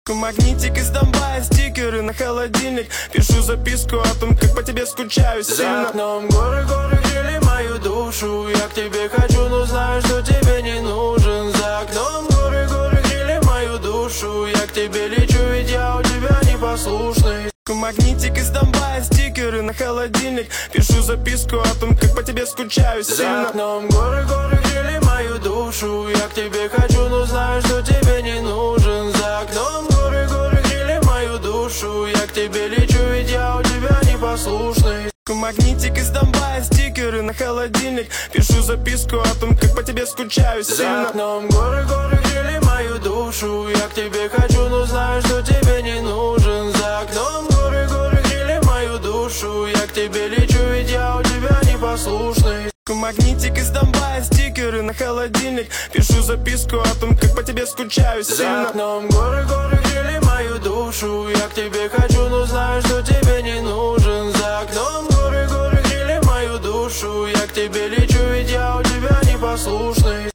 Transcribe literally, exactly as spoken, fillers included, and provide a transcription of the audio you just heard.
Магнитик из Донбасса, стикеры на холодильник. Пишу записку о том, как по тебе скучаю сильно. За окном горы, горы грели мою душу. Я к тебе хочу, но знаю, что тебе не нужен. За окном горы, горы грели мою душу. Я к тебе лечу, ведь я у тебя непослушный. Магнитик из Донбасса, стикеры на холодильник. Пишу записку о том, как по тебе скучаю сильно. За окном горы, горы грели мою душу. Я к тебе хочу, но знаю, что тебе не нужен. За окном горы, горы грели мою душу. Я к тебе лечу, ведь я у тебя непослушный. Магнитик из Донбасса, стикеры на холодильник. Пишу записку о том, как по тебе скучаю сильно. За окном горы, горы грели мою душу. Я к тебе хочу, но знаю, что тебе не нужен. За окном горы, горы грели мою душу. Я к тебе лечу, ведь я у тебя непослушный. Магнитик из Донбасса, стикеры на холодильник. Пишу записку о том, как по тебе скучаю сильно. За окном горы, горы грели мою душу. Я к тебе хочу, но знаю, что тебе не нужен. За окном горы, горы грели мою душу. Я к тебе лечу, ведь я у тебя непослушный.